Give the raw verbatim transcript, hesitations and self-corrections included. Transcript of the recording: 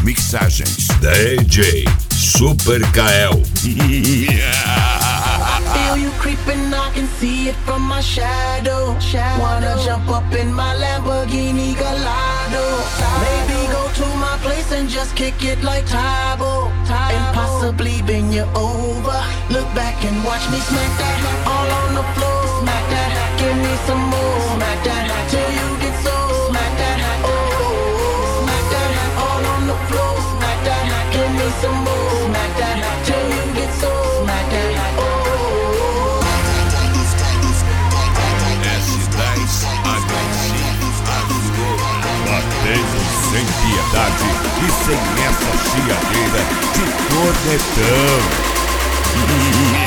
mixagens D J Super Kael. Feel you creeping, I can see it from my shadow. shadow. Wanna jump up in my Lamborghini Gallardo. Maybe go to my place and just kick it like Tybo. And possibly bend you over. Look back and watch me smack that all on the floor. Smack that, give me some more. Smack that till you get so. Smack that, oh. Smack that all on the floor. Smack that, give me some more. Smack that till you get so. Smack that, oh. Batendo sem piedade e sem essa chiadeira de cornetão.